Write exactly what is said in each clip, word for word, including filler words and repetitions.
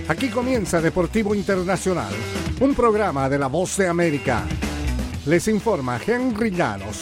Aquí comienza Deportivo Internacional, un programa de La Voz de América. Les informa Henry Llanos.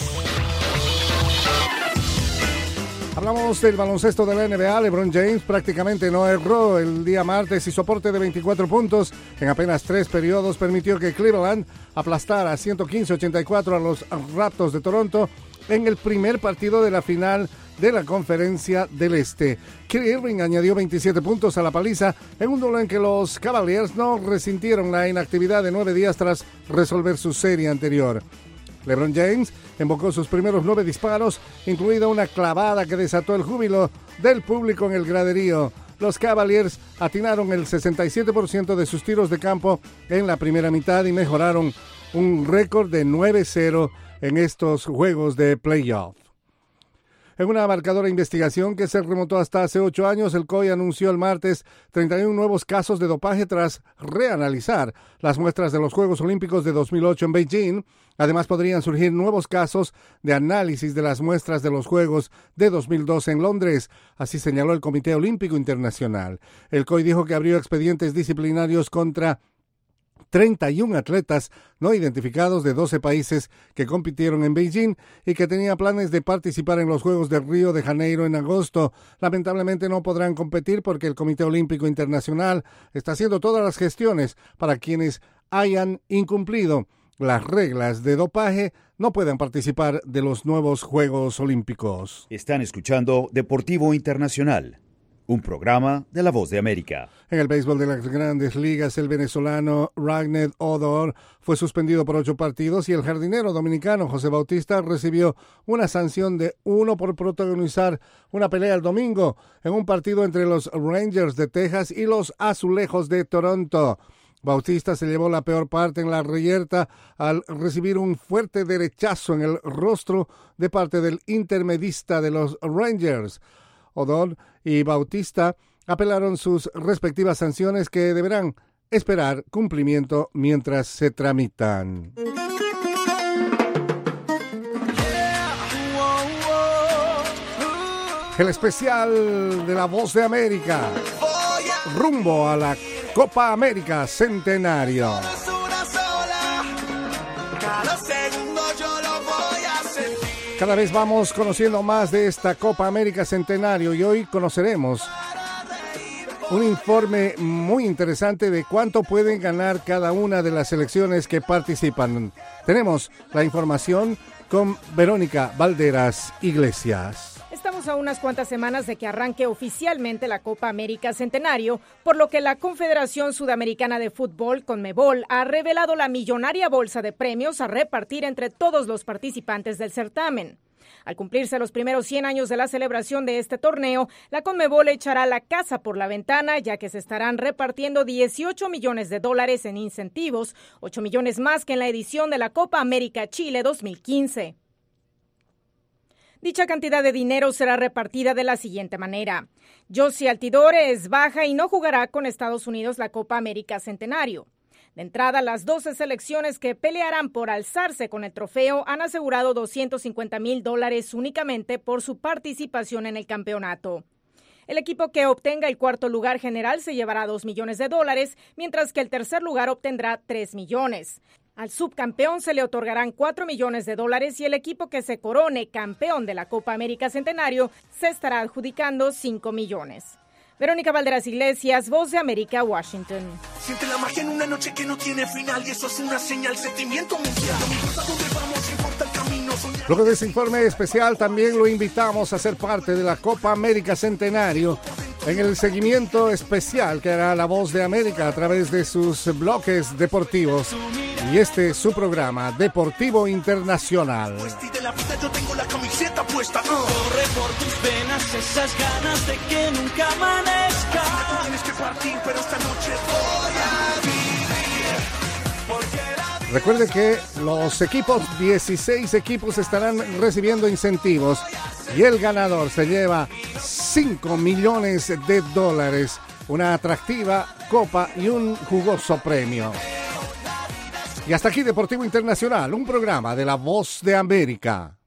Hablamos del baloncesto de la N B A. LeBron James prácticamente no erró el día martes y su aporte de veinticuatro puntos en apenas tres periodos permitió que Cleveland aplastara ciento quince a ochenta y cuatro a los Raptors de Toronto en el primer partido de la final de la Conferencia del Este. Kyrie Irving añadió veintisiete puntos a la paliza en un duelo en que los Cavaliers no resintieron la inactividad de nueve días tras resolver su serie anterior. LeBron James embocó sus primeros nueve disparos, incluida una clavada que desató el júbilo del público en el graderío. Los Cavaliers atinaron el sesenta y siete por ciento de sus tiros de campo en la primera mitad y mejoraron un récord de nueve cero en estos juegos de playoff. En una abarcadora investigación que se remontó hasta hace ocho años, el C O I anunció el martes treinta y uno nuevos casos de dopaje tras reanalizar las muestras de los Juegos Olímpicos de dos mil ocho en Beijing. Además, podrían surgir nuevos casos de análisis de las muestras de los Juegos de dos mil doce en Londres. Así señaló el Comité Olímpico Internacional. El C O I dijo que abrió expedientes disciplinarios contra treinta y uno atletas no identificados de doce países que compitieron en Beijing y que tenían planes de participar en los Juegos de Río de Janeiro en agosto. Lamentablemente no podrán competir porque el Comité Olímpico Internacional está haciendo todas las gestiones para quienes hayan incumplido las reglas de dopaje no puedan participar de los nuevos Juegos Olímpicos. Están escuchando Deportivo Internacional, un programa de La Voz de América. En el béisbol de las Grandes Ligas, el venezolano Rougned Odor fue suspendido por ocho partidos y el jardinero dominicano José Bautista recibió una sanción de uno por protagonizar una pelea el domingo en un partido entre los Rangers de Texas y los Azulejos de Toronto. Bautista se llevó la peor parte en la reyerta al recibir un fuerte derechazo en el rostro de parte del intermedista de los Rangers. Odor y Bautista apelaron sus respectivas sanciones que deberán esperar cumplimiento mientras se tramitan. El especial de La Voz de América, rumbo a la Copa América Centenario. Cada vez vamos conociendo más de esta Copa América Centenario y hoy conoceremos un informe muy interesante de cuánto pueden ganar cada una de las selecciones que participan. Tenemos la información con Verónica Valderas Iglesias. Estamos a unas cuantas semanas de que arranque oficialmente la Copa América Centenario, por lo que la Confederación Sudamericana de Fútbol, CONMEBOL, ha revelado la millonaria bolsa de premios a repartir entre todos los participantes del certamen. Al cumplirse los primeros cien años de la celebración de este torneo, la CONMEBOL echará la casa por la ventana, ya que se estarán repartiendo dieciocho millones de dólares en incentivos, ocho millones más que en la edición de la Copa América Chile dos mil quince. Dicha cantidad de dinero será repartida de la siguiente manera. Jozy Altidore es baja y no jugará con Estados Unidos la Copa América Centenario. De entrada, las doce selecciones que pelearán por alzarse con el trofeo han asegurado doscientos cincuenta mil dólares únicamente por su participación en el campeonato. El equipo que obtenga el cuarto lugar general se llevará dos millones de dólares, mientras que el tercer lugar obtendrá tres millones. Al subcampeón se le otorgarán cuatro millones de dólares y el equipo que se corone campeón de la Copa América Centenario se estará adjudicando cinco millones. Verónica Valderas Iglesias, Voz de América, Washington. Siente la magia en una noche que no tiene final y eso es una señal, sentimiento mundial. No importa dónde vamos, importa el camino. Luego de ese informe especial también lo invitamos a ser parte de la Copa América Centenario en el seguimiento especial que hará La Voz de América a través de sus bloques deportivos. Y este es su programa Deportivo Internacional. Yo tengo la camiseta puesta. Uh. Corre por tus venas esas ganas de que nunca amanezca. Tú tienes que partir, pero esta noche voy a vivir. Porque la... Recuerde que los equipos, dieciséis equipos, estarán recibiendo incentivos y el ganador se lleva cinco millones de dólares, una atractiva copa y un jugoso premio. Y hasta aquí Deportivo Internacional, un programa de La Voz de América.